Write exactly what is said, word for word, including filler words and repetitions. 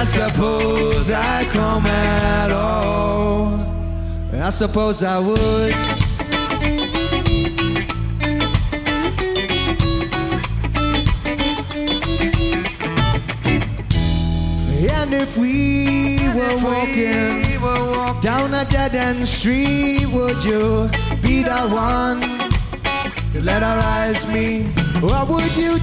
I suppose I come at all. I suppose I would. And if we were walking down a dead-end street, would you be the one to let our eyes meet? Or would you